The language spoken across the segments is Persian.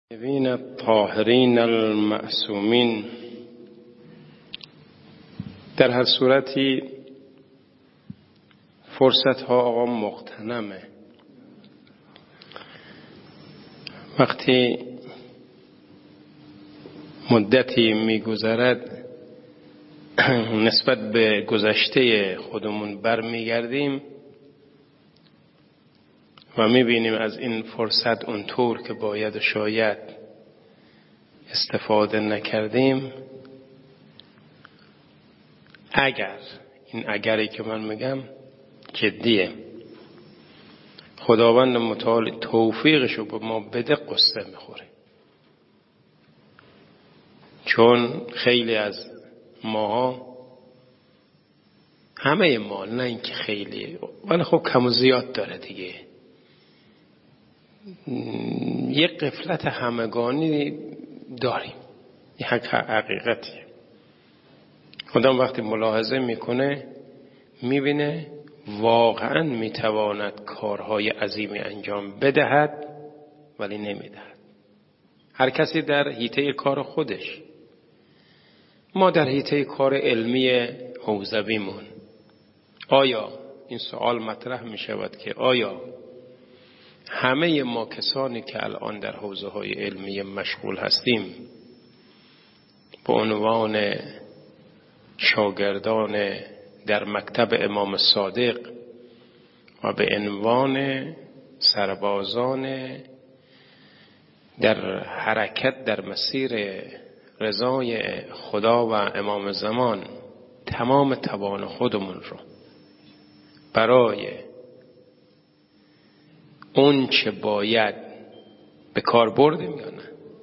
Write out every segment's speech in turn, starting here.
الطيبين الطاهرین المعصومین. در هر صورتی فرصت ها آقا مغتنمه. وقتی مدتی میگذرد نسبت به گذشته خودمون برمیگردیم و میبینیم از این فرصت اونطور که باید و شاید استفاده نکردیم. اگر این اگری که من میگم جدیه، خداوند متعال توفیقشو به ما بده، قصه میخوره. چون خیلی از ماها، همه ما، نه اینکه خیلی، ولی خب کم و زیاد داره دیگه، یک غفلت همگانی داریم. این حقیقتیه. خودم وقتی ملاحظه میکنه میبینه واقعا میتواند کارهای عظیمی انجام بدهد ولی نمیدهد. هر کسی در حیطه کار خودش. ما در حیطه کار علمی حوزویمون، آیا این سوال مطرح میشود که آیا همه ما کسانی که الان در حوزه های علمی مشغول هستیم به عنوان شاگردان در مکتب امام صادق و به عنوان سربازان در حرکت در مسیر رضای خدا و امام زمان تمام توان خودمون رو برای اون چه باید به کار بردیم یا نه؟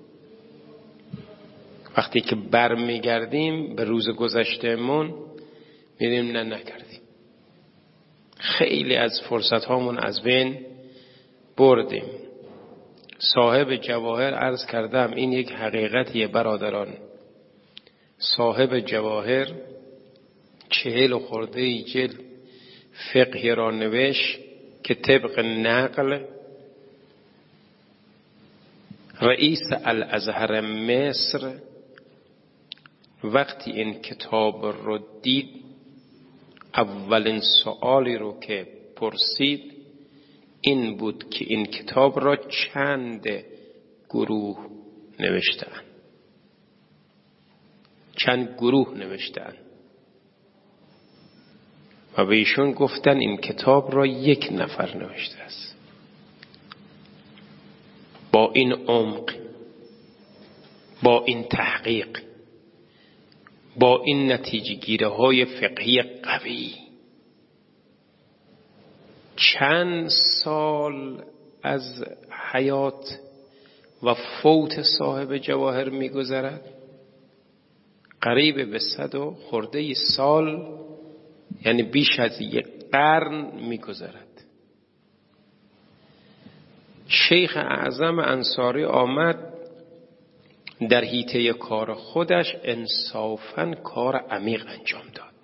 وقتی که برمیگردیم به روز گذشتهمون می‌بینیم نه نکردیم. خیلی از فرصت هامون از بین بردیم. صاحب جواهر عرض کردم این یک حقیقتیه برادران. صاحب جواهر 40 و خورده جلد فقهی را نوشت که طبق نقل رئیس الازهر مصر وقتی این کتاب رو دید، اولین سوالی رو که پرسید این بود که این کتاب را چند گروه نوشتن. چند گروه نوشتن و به ایشون گفتن این کتاب را یک نفر نوشته است. با این عمق، با این تحقیق، با این نتیجه گیری های فقهی قوی، چند سال از حیات و فوت صاحب جواهر میگذرد؟ قریب به 100 و خورده سال، یعنی بیش از 1 قرن میگذرد. شیخ اعظم انصاری آمد در حیطه کار خودش انصافاً کار عمیق انجام داد.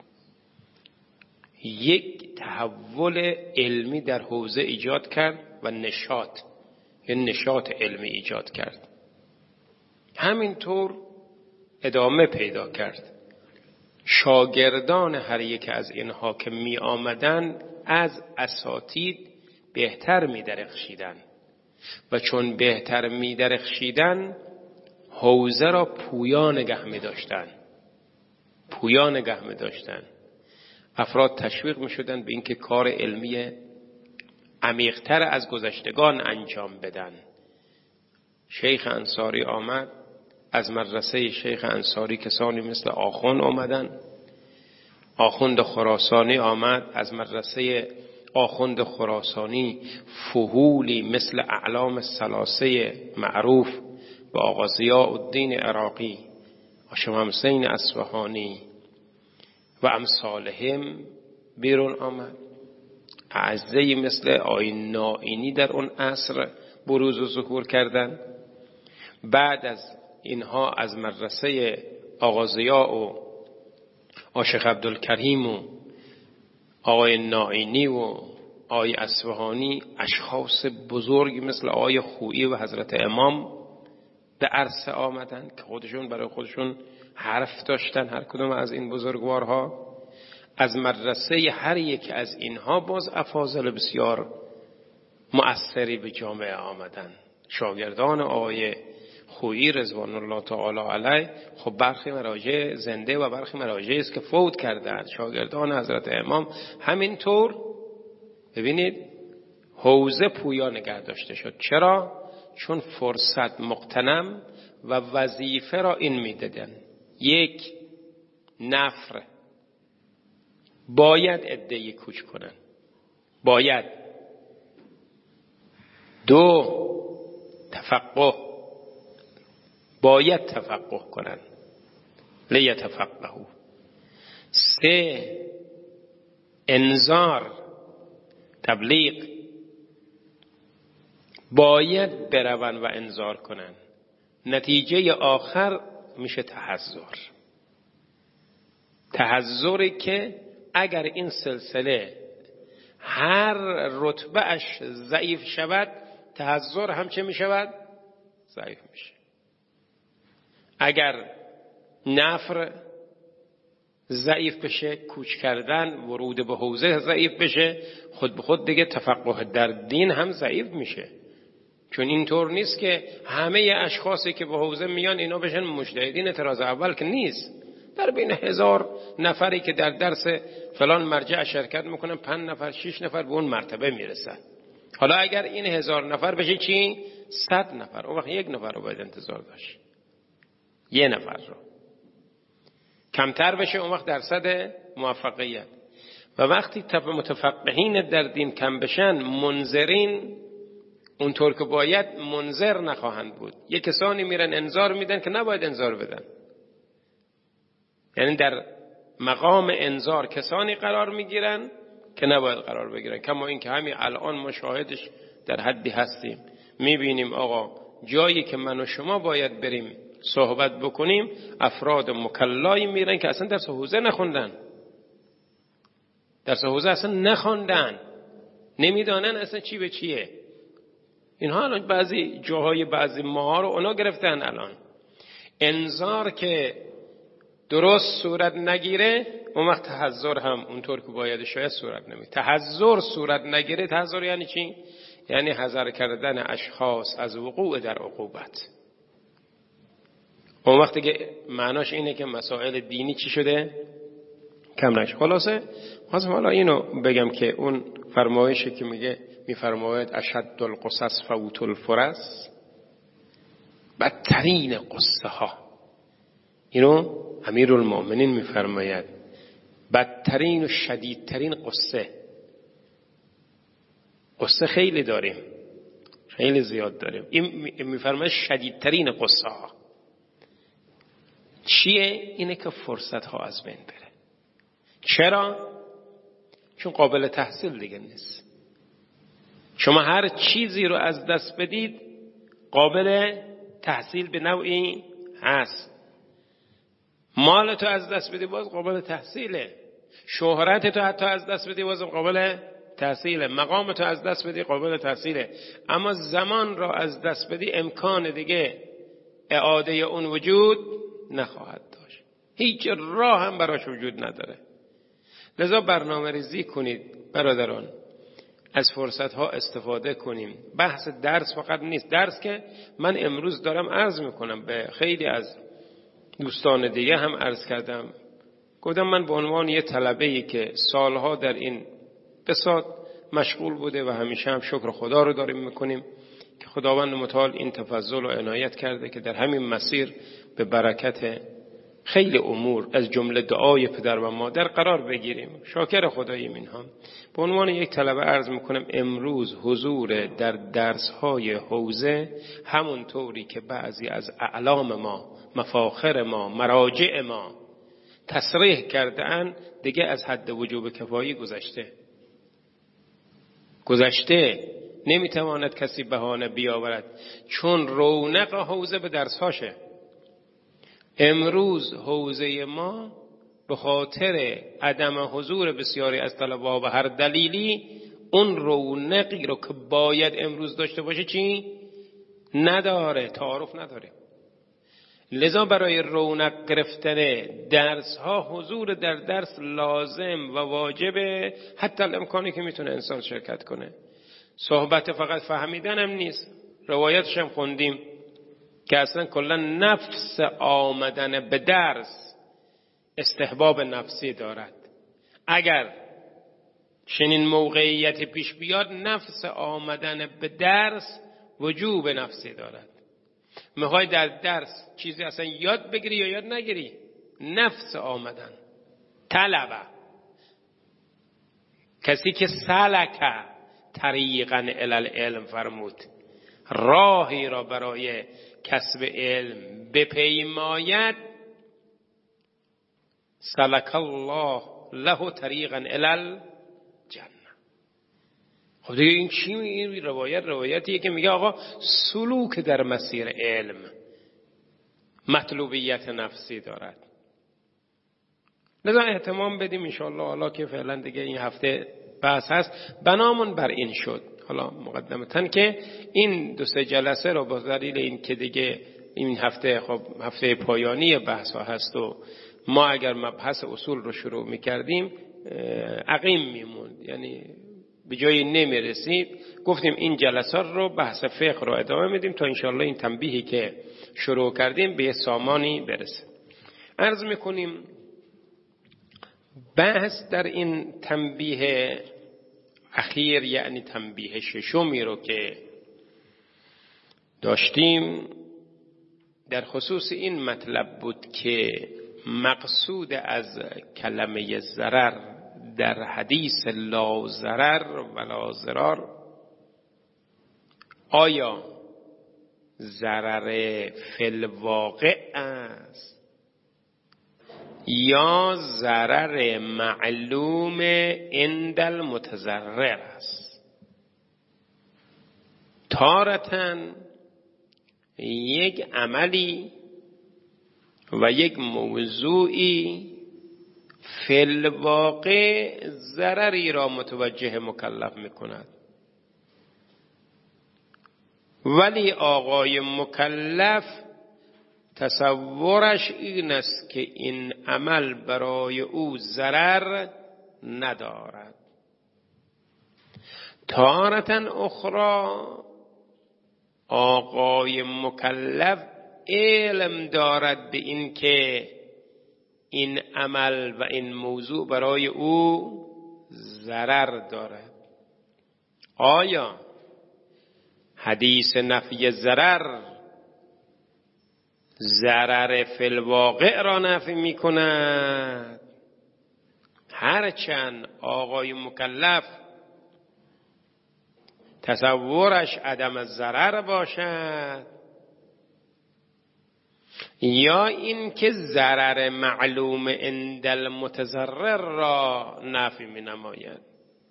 یک تحول علمی در حوزه ایجاد کرد و نشاط علمی ایجاد کرد. همینطور ادامه پیدا کرد. شاگردان هر یک از اینها که می آمدن از اساتید بهتر می درخشیدن و چون بهتر می درخشیدن حوزه را پویا نگه می داشتن. افراد تشویق می شدن به اینکه کار علمی عمیق‌تر از گذشتگان انجام بدن. شیخ انصاری آمد، از مدرسه شیخ انصاری کسانی مثل آخوند آمدن. آخوند خراسانی آمد، از مدرسه آخوند خراسانی فهولی مثل اعلام الثلاثه معروف و آقا ضیاءالدین عراقی و شمس حسین اصفهانی و امثالهم بیرون آمد. اعزه‌ای مثل آقای نائینی در اون عصر بروز و ظهور کردند. بعد از اینها از مدرسه آقا ضیاء و شیخ عبدالکریم و آقای نائینی و آقای اصفهانی اشخاص بزرگی مثل آقای خویی و حضرت امام به عرصه آمدن که خودشون برای خودشون حرف داشتن، هر کدوم از این بزرگوارها. از مدرسه هر یک از اینها باز افاضل بسیار مؤثری به جامعه آمدن. شاگردان آقای خویی رضوان الله تعالی علیه، خب برخی مراجع زنده و برخی مراجع است که فوت کردند. شاگردان حضرت امام همینطور. ببینید حوزه پویا نگه داشته شد. چرا؟ چون فرصت مغتنم و وظیفه را این میدادن. یک، نفر باید عده‌ای کوچ کنن، باید. دو، تفقه، باید تفقه کنن، لیتفقهوا. سه، انذار، تبلیغ، باید برون و انذار کنن. نتیجه آخر میشه تحذری که اگر این سلسله هر رتبهش ضعیف شود، تحذر هم چه میشود؟ ضعیف میشه. اگر نفر ضعیف بشه، کوچ کردن، ورود به حوزه ضعیف بشه، خود به خود دیگه تفقه در دین هم ضعیف میشه. چون اینطور نیست که همه اشخاصی که به حوزه میان اینا بشن مجتهدین طراز اول، که نیست. در بین 1000 نفری که در درس فلان مرجع شرکت میکنن 5 نفر 6 نفر به اون مرتبه میرسن. حالا اگر این 1000 نفر بشه چی؟ 100 نفر. اون وقت 1 نفر رو باید انتظار داشت، 1 نفر رو. کمتر بشه اون وقت درصد موفقیت. و وقتی متفقهین در دین کم بشن، منذرین اونطور که باید منذر نخواهند بود. یک کسانی میرن انذار میدن که نباید انذار بدن. یعنی در مقام انذار کسانی قرار میگیرن که نباید قرار بگیرن. کما این که همین الان مشاهدش در حدی هستیم، میبینیم آقا جایی که من و شما باید بریم صحبت بکنیم، افراد مکلایی میرن که اصلا درس حوزه نخوندن، درس حوزه اصلا نخوندن، نمیدانن اصلا چی به چیه. اینها الان بعضی جاهای بعضی ماها رو اونا گرفتن. الان انذار که درست صورت نگیره، اون وقت تحذر هم اونطور که باید شاید صورت نمیگیره. تحذر صورت نگیره، تحذر یعنی چی؟ یعنی حذر کردن اشخاص از وقوع در عقوبت. اون وقتی که معناش اینه که مسائل دینی چی شده؟ کم نشه. خلاصه خواستم حالا اینو بگم که اون فرمایشی که میفرماید اشد القصص فوت الفرس، بدترین قصه ها، اینو امیرالمؤمنین میفرماید، بدترین و شدیدترین قصه خیلی داریم، خیلی زیاد داریم. این میفرماید شدیدترین قصه ها چیه؟ اینه که فرصت ها از بین بره. چرا؟ چون قابل تحصیل دیگه نیست. شما هر چیزی رو از دست بدید قابل تحصیل به نوعی هست. مال تو از دست بدی باز قابل تحصیله. شهرت تو حتی از دست بدی باز قابل تحصیله. مقام تو از دست بدی قابل تحصیله. اما زمان را از دست بدی امکان دیگه اعاده اون وجود نخواهد داشت. هیچ راه هم براش وجود نداره. لذا برنامه ریزی کنید برادران، از فرصت ها استفاده کنیم. بحث درس فقط نیست. درس که من امروز دارم عرض میکنم، به خیلی از دوستان دیگه هم عرض کردم، گفتم من به عنوان یه طلبه‌ای که سالها در این بساط مشغول بوده و همیشه هم شکر خدا رو داریم میکنیم که خداوند متعال این تفضل و عنایت کرده که در همین مسیر به برکت خیلی امور از جمله دعای پدر و مادر قرار بگیریم. شاکر خداییم. اینها به عنوان یک طلبه عرض میکنم امروز حضور در درس‌های حوزه همونطوری که بعضی از اعلام ما، مفاخر ما، مراجع ما تصریح کرده‌اند دیگه از حد وجوب کفایی گذشته. نمیتواند کسی بهانه بیاورد، چون رونق حوزه به درس‌هاشه. امروز حوزه ما به خاطر عدم حضور بسیاری از طلبه‌ها و هر دلیلی اون رونقی رو که باید امروز داشته باشه چی؟ نداره، تعارف نداره. لذا برای رونق گرفتن درس ها حضور در درس لازم و واجبه، حتی الامکانی که میتونه انسان شرکت کنه. صحبت فقط فهمیدن هم نیست، روایتش هم خوندیم که اصلا کلا نفس آمدن به درس استحباب نفسی دارد. اگر چنین موقعیت پیش بیاد، نفس آمدن به درس وجوب نفسی دارد. میخوای در درس چیزی اصلا یاد بگیری یا یاد نگیری، نفس آمدن، طلبه. کسی که سلک طریقا الی العلم فرمود، راهی را برای کسب علم بپیماید، سلک الله له طریقا الی الجنه. خب دیگه این چی؟ این روایتیه که میگه آقا سلوک در مسیر علم مطلوبیت نفسی دارد. لذا اهتمام بدیم انشاءالله. حالا که فعلا دیگه این هفته بحث هست، بنامون بر این شد. حالا مقدمتاً که این 2-3 جلسه رو با دلیل این که دیگه این هفته خب هفته پایانی بحث ها هست و ما اگر مبحث اصول رو شروع میکردیم عقیم میموند، یعنی به جایی نمیرسید. گفتیم این جلسات رو بحث فقه رو ادامه میدیم تا انشاءالله این تنبیهی که شروع کردیم به سامانی برسه. عرض میکنیم بحث در این تنبیه اخیر، یعنی تنبیه ششمی رو که داشتیم، در خصوص این مطلب بود که مقصود از کلمه ضرر در حدیث لا ضرر ولا ضرار، آیا ضرر فی الواقع است یا ضرر معلوم عند المتضرر است؟ تارةً یک عملی و یک موضوعی فی الواقع ضرری را متوجه مکلف میکند، ولی آقای مکلف تصورش این است که این عمل برای او ضرر ندارد. تارةً اخرى آقای مکلف علم دارد به این که این عمل و این موضوع برای او ضرر دارد. آیا حدیث نفی ضرر ضرر فی الواقع را نفی می کند؟ هرچند آقای مکلف تصورش عدم ضرر باشد، یا این که ضرر معلوم عند المتضرر را نفی می نماید.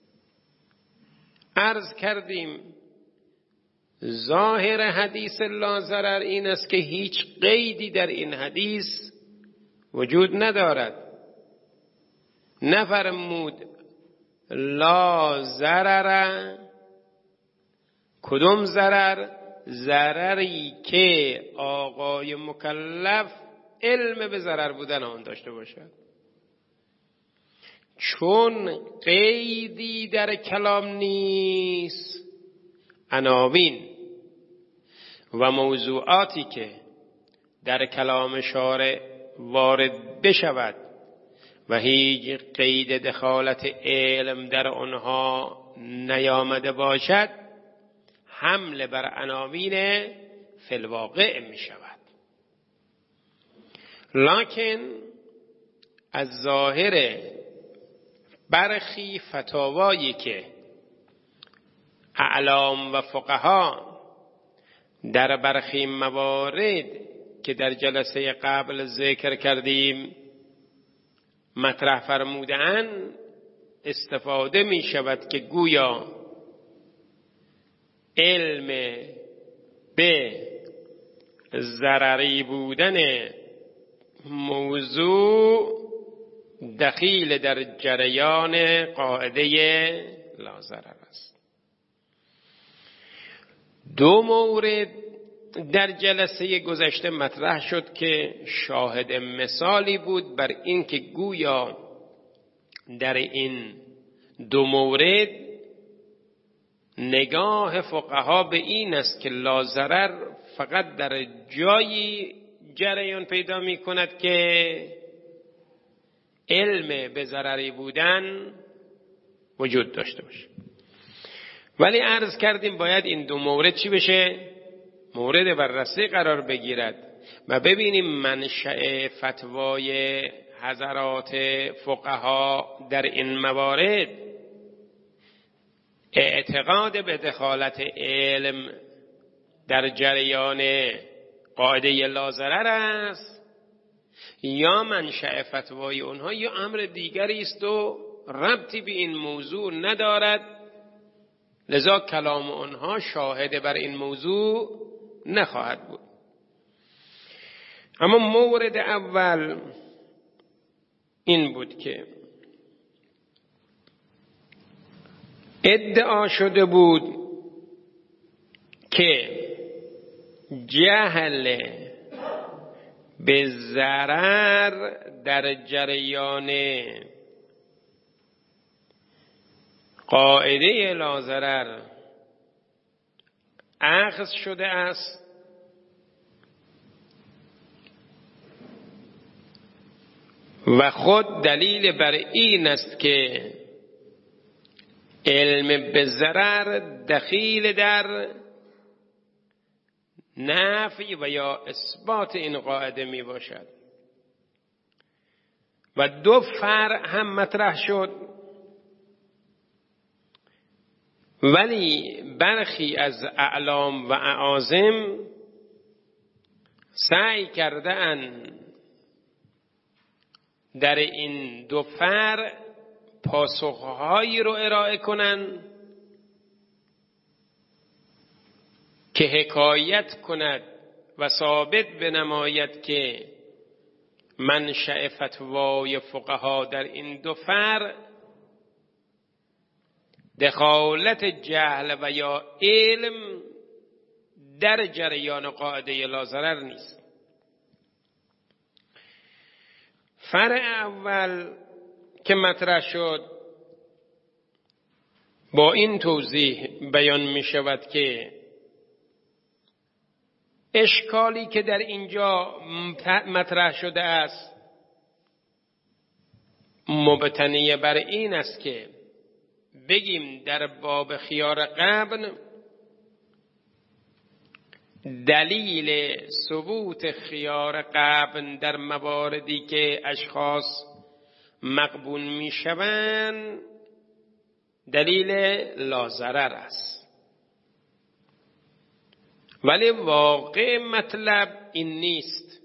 عرض کردیم ظاهر حدیث لا ضرر این است که هیچ قیدی در این حدیث وجود ندارد. نفرمود لا ضرر، کدوم ضرر؟ ضرری که آقای مکلف علم به ضرر بودن آن داشته باشد. چون قیدی در کلام نیست، عناوین و موضوعاتی که در کلام شارع وارد بشود و هیچ قید دخالت علم در آنها نیامده باشد، حمل بر عناوین فی الواقع می شود. لکن از ظاهر برخی فتاوایی که اعلام و فقها در برخی موارد که در جلسه قبل ذکر کردیم مطرح فرمودند، استفاده می شود که گویا علم به ضرری بودن موضوع دخیل در جریان قاعده لا ضرر است. دو مورد در جلسه گذشته مطرح شد که شاهد مثالی بود بر این که گویا در این دو مورد نگاه فقها به این است که لاضرر فقط در جایی جریان پیدا می کند که علم به ضرری بودن وجود داشته باشه. ولی عرض کردیم باید این دو مورد چی بشه؟ مورد بررسی قرار بگیرد و ببینیم منشأ فتوای حضرات فقها در این موارد اعتقاد به دخالت علم در جریان قاعده لاضرر است یا منشأ فتوای اونها یا امر دیگری است و ربطی به این موضوع ندارد، لذا کلام اونها شاهد بر این موضوع نخواهد بود. اما مورد اول این بود که ادعا شده بود که جهل به ضرر در جریان قاعده لاضرر اخذ شده است و خود دلیل بر این است که علم به ضرر دخیل در نفی و یا اثبات این قاعده می باشد. و دو فرع هم مطرح شد، ولی برخی از اعلام و اعاظم سعی کردند در این دو فرع پاسخهایی رو ارائه کنند که حکایت کند و ثابت بنماید که منشأ فتوای فقها در این دو فرع دخالت جهل و یا علم در جریان قاعده لاضرر نیست. فرع اول که مطرح شد با این توضیح بیان می شود که اشکالی که در اینجا مطرح شده است مبتنی بر این است که بگیم در باب خیار قبن دلیل ثبوت خیار قبن در مواردی که اشخاص مقبول می شوند دلیل لاضرر است، ولی واقع مطلب این نیست،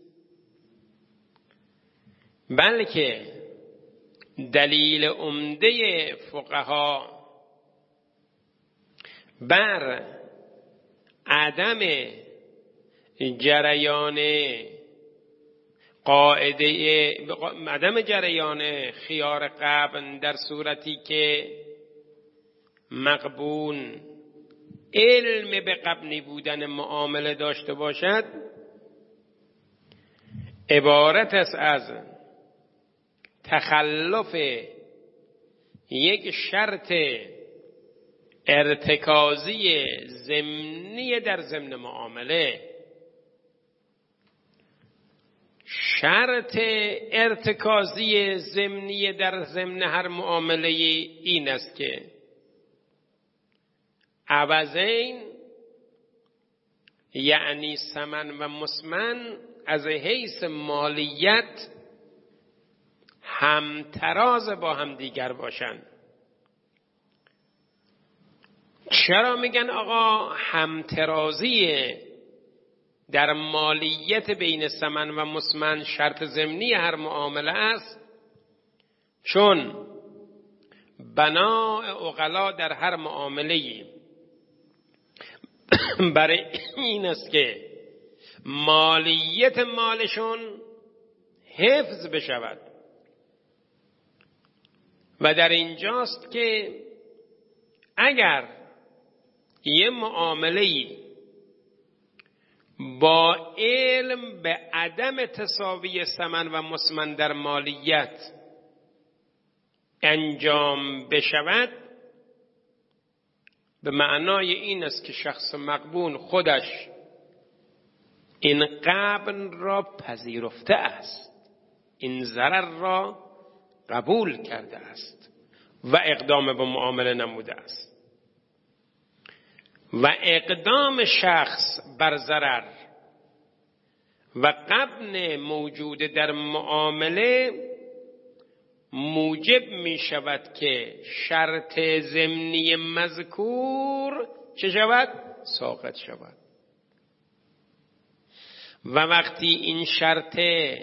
بلکه دلیل عمده فقها بر عدم جریان عدم جریان خیار قبن در صورتی که مقبون علم به قبنی بودن معامله داشته باشد عبارت است از تخلف یک شرط ارتکازی ضمنی در ضمن معامله. شرط ارتکازی ضمنی در ضمن هر معامله این است که عوضین یعنی ثمن و مسمن از حیث مالیت همتراز با هم دیگر باشند. چرا میگن آقا همترازی در مالیت بین ثمن و مسمن شرط ضمنی هر معامله است؟ چون بناء عقلا در هر معامله برای این است که مالیت مالشون حفظ بشود و در اینجاست که اگر یه معامله‌ای با علم به عدم تساوی ثمن و مسمن در مالیت انجام بشود، به معنای این است که شخص مغبون خودش این غبن را پذیرفته است، این ضرر را قبول کرده است و اقدام به معامله نموده است. و اقدام شخص بر ضرر و غبن موجود در معامله موجب می شود که شرط ضمنی مذکور چه شود؟ ساقط شود. و وقتی این شرط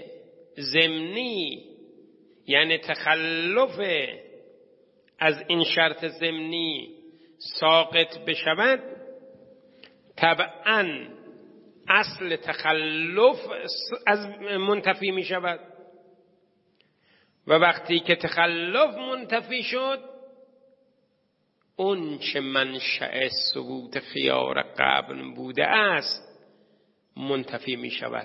ضمنی یعنی تخلف از این شرط ضمنی ساقط بشود، طبعاً اصل تخلف از منتفی می شود. و وقتی که تخلف منتفی شد، اون چه منشأ ثبوت خیار غبن بوده است منتفی می شود.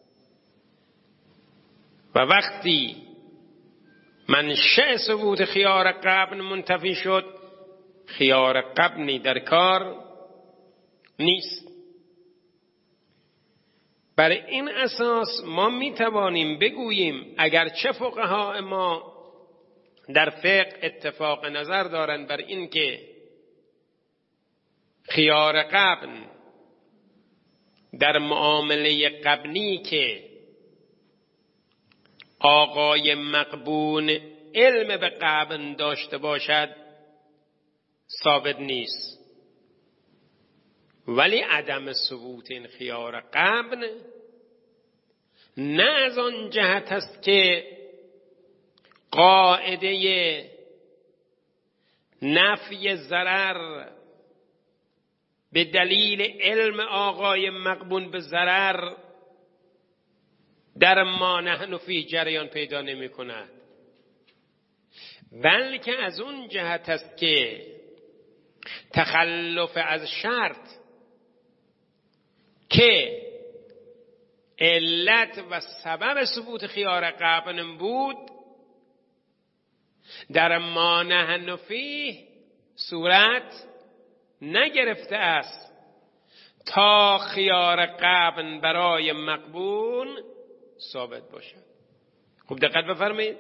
و وقتی منشأ ثبوت خیار غبن منتفی شد، خیار غبنی در کار نیست. بر این اساس ما می توانیم بگوییم اگرچه فقها ما در فقه اتفاق نظر دارند بر این که خیار غبن در معامله غبنی که آقای مغبون علم به غبن داشته باشد ثابت نیست، ولی عدم ثبوت این خیار غبن نه از آن جهت است که قاعده نفی ضرر به دلیل علم آقای مغبون به ضرر در ما نحن فی جریان پیدا نمی کند، بلکه از اون جهت است که تخلف از شرط که علت و سبب ثبوت خیار غبن بود در ما نحن فیه صورت نگرفته است تا خیار غبن برای مغبون ثابت باشد. خوب دقت بفرمایید.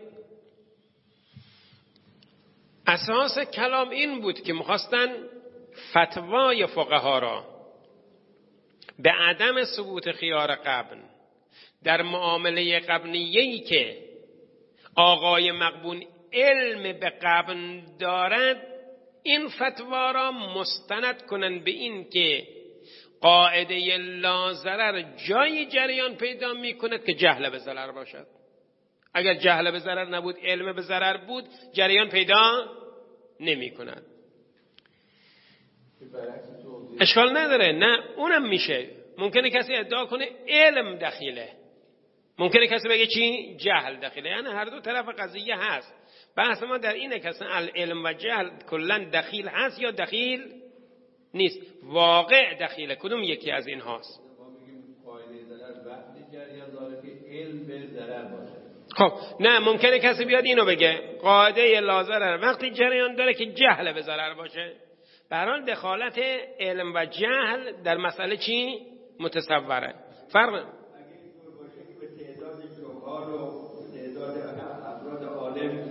اساس کلام این بود که می‌خواستن فتوای فقها را به عدم ثبوت خیار غبن در معامله غبنیه‌ای که آقای مغبون علم به غبن دارد، این فتوا را مستند کنند به این که قاعده لا ضرر جای جریان پیدا می کند که جهل به ضرر باشد. اگر جهل به ضرر نبود، علم به ضرر بود، جریان پیدا نمی کند. اشکال نداره، نه اونم میشه. ممکنه کسی ادعا کنه علم دخیله، ممکنه کسی بگه چی؟ جهل دخیله. یعنی هر دو طرف قضیه هست. بحث ما در اینه که اصلا علم و جهل کلا دخیل هست یا دخیل نیست. واقع دخیله، کدوم یکی از این هاست؟ ما میگیم قاعده ضرر وقتی جریان داره که علم به ضرر باشه. خب نه، ممکنه کسی بیاد اینو بگه قاعده لا ضرر وقتی جریان داره که جهل به ضرر باشه. به هر حال دخالت علم و جهل در مسئله چی متصوره؟ فرق اگه اینطور باشه که به تعداد جهال و تعداد افراد عالم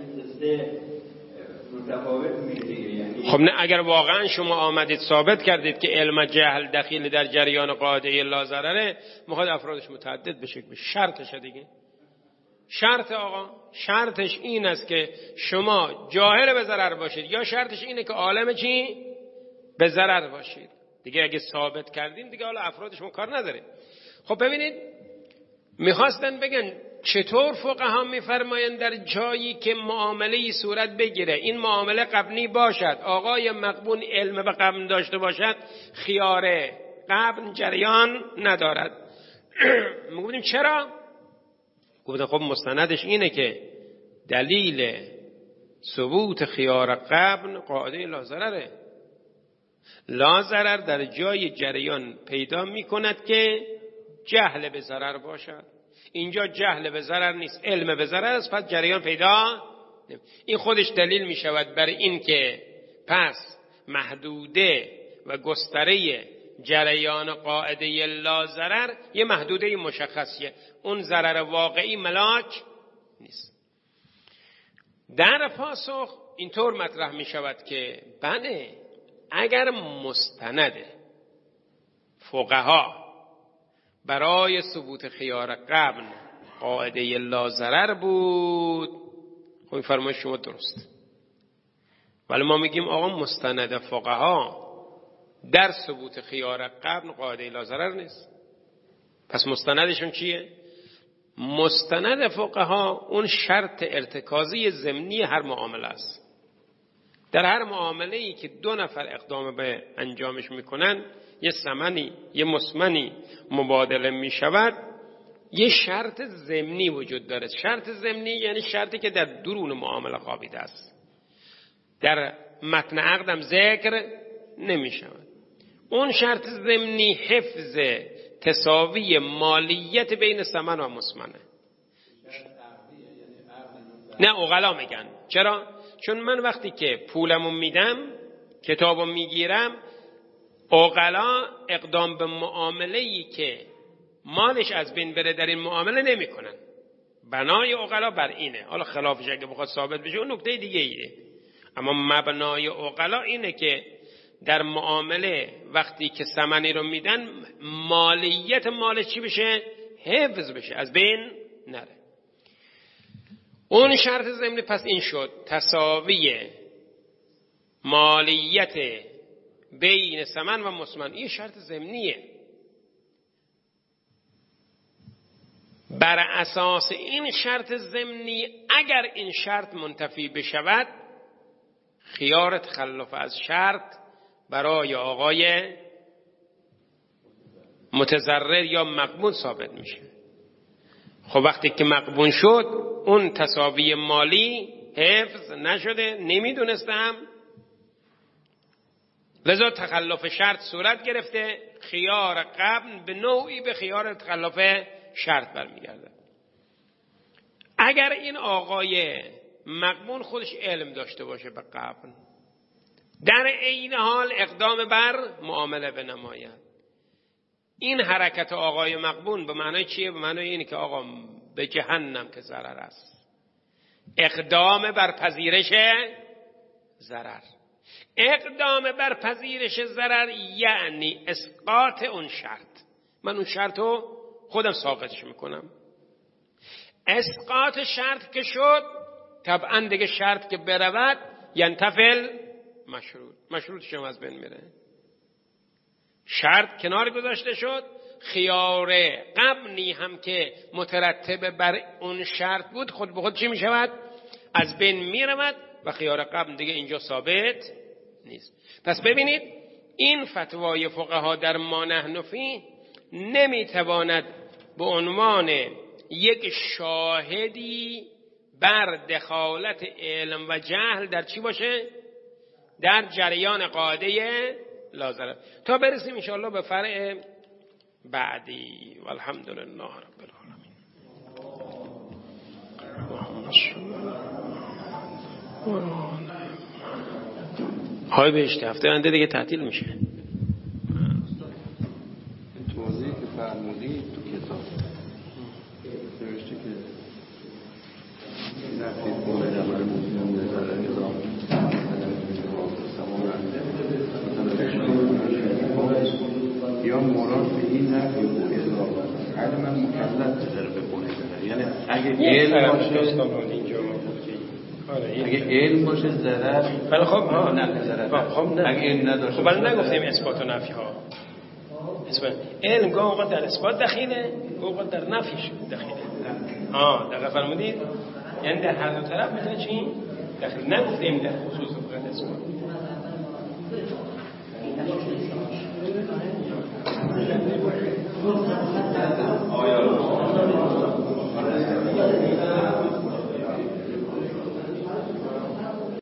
متفاوت میشه. یعنی خب نه، اگر واقعا شما آمدید ثابت کردید که علم و جهل دخیل در جریان قاعده لا ضرره، میخواد افرادش متعدد بشه. شرطشه دیگه. شرط آقا، شرطش این است که شما جاهل به ضرر باشید، یا شرطش اینه که عالم چی؟ به ضرر باشید. دیگه اگه ثابت کردیم دیگه حالا افرادش ما کار نداره. خب ببینید، میخواستن بگن چطور فقها میفرمایند در جایی که معامله‌ای صورت بگیره، این معامله غبنی باشد، آقای مغبون علم به غبن داشته باشد، خیار غبن جریان ندارد. میگفتیم چرا؟ گفتن خب مستندش اینه که دلیل ثبوت خیار غبن قاعده لا ضرره. لا ضرر در جای جریان پیدا می کند که جهل به ضرر باشد. اینجا جهل به ضرر نیست، علم به ضرر است، پس جریان پیدا نمی. این خودش دلیل می شود برای این که پس محدوده و گستره جریان قاعده لا ضرر یه محدوده مشخصیه، اون ضرر واقعی ملاک نیست. در پاسخ اینطور مطرح می شود که بله، اگر مستند فقها برای ثبوت خیار قبل قاعده لا ضرر بود، خب این فرمایش شما درست، ولی ما میگیم آقا مستند فقها در ثبوت خیار قبل قاعده لا ضرر نیست. پس مستندشون چیه؟ مستند فقها اون شرط ارتکازی ضمنی هر معامله است. در هر معامله‌ای که دو نفر اقدام به انجامش میکنن، یه ثمنی یه مسمنی مبادله میشود، یه شرط ضمنی وجود داره. شرط ضمنی یعنی شرطی که در درون معامله خوابیده است، در متن عقدم ذکر نمیشود. اون شرط ضمنی حفظ تساوی مالیت بین ثمن و مسمنه. نه عقلا میگن. چرا؟ چون من وقتی که پولمو میدم، کتابو میگیرم، عقلا اقدام به معامله‌ای که مالش از بین بره در این معامله نمیکنن. بنای عقلا بر اینه. حالا خلافش اگه بخواد ثابت بشه اون نکته دیگه ایه، اما مبنای عقلا اینه که در معامله وقتی که ثمنی رو میدن، مالیت مالش چی بشه؟ حفظ بشه، از بین نره. اون شرط ضمنی پس این شد، تساوی مالیت بین ثمن و مسمن. این شرط ضمنیه. بر اساس این شرط ضمنی اگر این شرط منتفی بشود، خیار تخلف از شرط برای آقای متضرر یا مغبون ثابت میشه. خب وقتی که مغبون شد، اون تساوی مالی حفظ نشده، نمیدونستم، لذا تخلف شرط صورت گرفته، خیار قبل به نوعی به خیار تخلف شرط برمیگرده. اگر این آقای مغبون خودش علم داشته باشه به قبل، در عین حال اقدام بر معامله بنماید، این حرکت آقای مغبون به معنای چیه؟ به معنای اینه که آقا به جهنم که ضرر است. اقدام بر پذیرش ضرر. اقدام بر پذیرش ضرر یعنی اسقاط اون شرط. من اون شرط رو خودم ثابتش میکنم. اسقاط شرط که شد، طبعا دیگه شرط که برود ینتفل مشروط شما از بین میره. شرط کنار گذاشته شد، خیار قبلی هم که مترتب بر اون شرط بود خود به خود چی میشود؟ از بین میرود و خیار قبل دیگه اینجا ثابت نیست. پس ببینید این فتوای فقها در ما نحن فیه نمیتواند به عنوان یک شاهدی بر دخالت علم و جهل در چی باشه؟ در جریان قاعده لا ضرر. تا برسیم انشاءالله به فرع بعدی. والحمدلله رب العالمین. های بهشت هفته آینده دیگه تعطیل میشه. توضیحی که فرمودی تو کتاب نوشته که نفی کنه در مورد مسلم نظر نظام یا مراد به این نفی بود اضافه حالا من مکلف داره بکنه، یعنی اگه علم باشه، اگه علم باشه ضرر، ولی خب ها نه ضرر، خب نه، اگه علم نداشته، خب ولی نگفتیم اثبات و نفی ها. علم گاه اوقات در اثبات دخیله، گاه اوقات در نفیش دخیله. دقیق فرمودید؟ یعنی در هر دو طرف میتونه چی دخیل. نگفتیم در خصوص فقط اثبات.